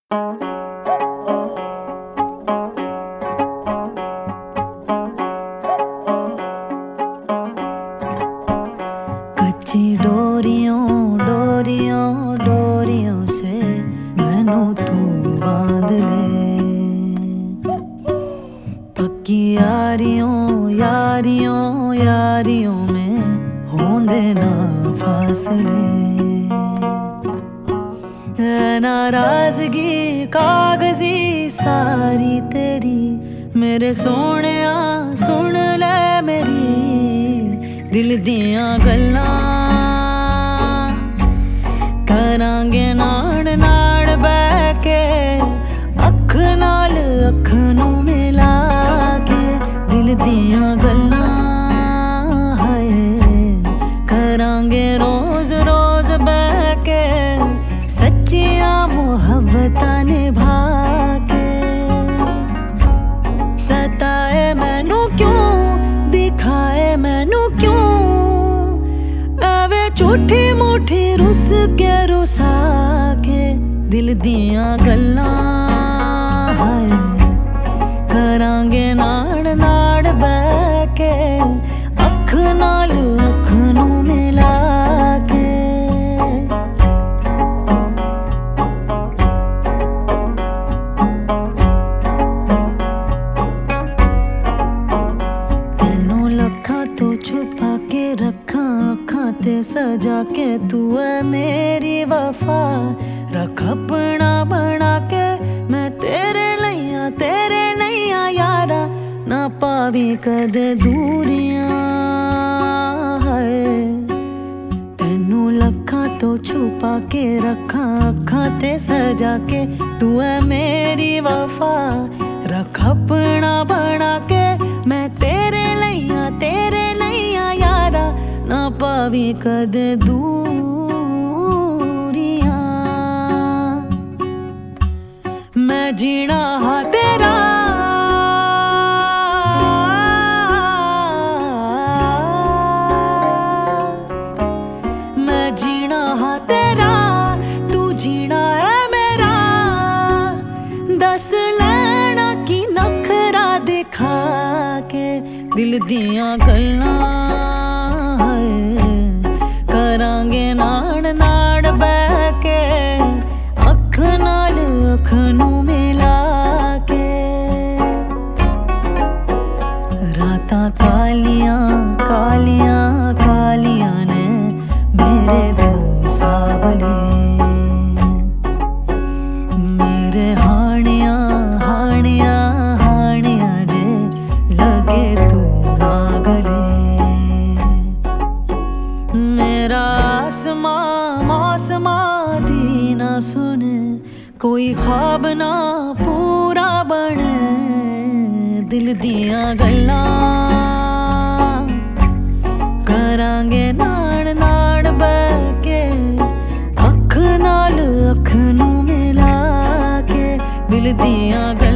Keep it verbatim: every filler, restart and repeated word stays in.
कच्ची डोरियों डोरियों डोरियों से मैनू तू बांध ले, पक्की यारियों यारियों यारियों में होंदे ना फासले। नाराजगी कागजी सारी तेरी, मेरे सोहणिया सुन ले मेरी दिल दियां गल्लां। करांगे नाड़ नाड़ बह के अख नाल अख नू मिला के, दिल दियां गल्लां हाय करांगे रोज रोज बह के, सच्चियां मुहब्बतां निभा के। सताए मैनू क्यों दिखाए मैनू क्यों, आवे झूठी मूठी रुस के रुसा के, दिल दियां गल्लां हाय करांगे नाड़ नाड़ बह के, अख नाल अख नू मिला के। तेनू लखां तो छुपा के रखा अखां ते सजा के, तू है मेरी वफा रख अपना बना के। मैं तेरे लइया तेरे लइया यारा, ना पावी कदे दूरियां हाय। तेनू लखां तो छुपा के रखा अखां ते सजा के, तू है मेरी वफा रख अपना बना के। मैं तेरे लइया तेरे लइया यारा, ना पावी कदे दूरियां। मैं जीना हा तेरा मैं जीना हा तेरा, तू जीना है मेरा। दस लेना की नखरा दिखा के, दिल दियां गल्लां हाय करांगे नाड़ नाड़ बह के, अख नाल अख नू मिला के। रातां कालियां कालियां कालियां ने मेरे दिन सावले, मेरे हानियां हानियां हानियां जे लगे तू ना गले। मेरा आसमां मौसमां दी ना सुने, कोई ख्वाब ना पूरा बने, दिल दियां गल्लां करांगे नाड़ नाड़ बह के, अख नाल अख नू मिला के, दिल दियां गल्लां।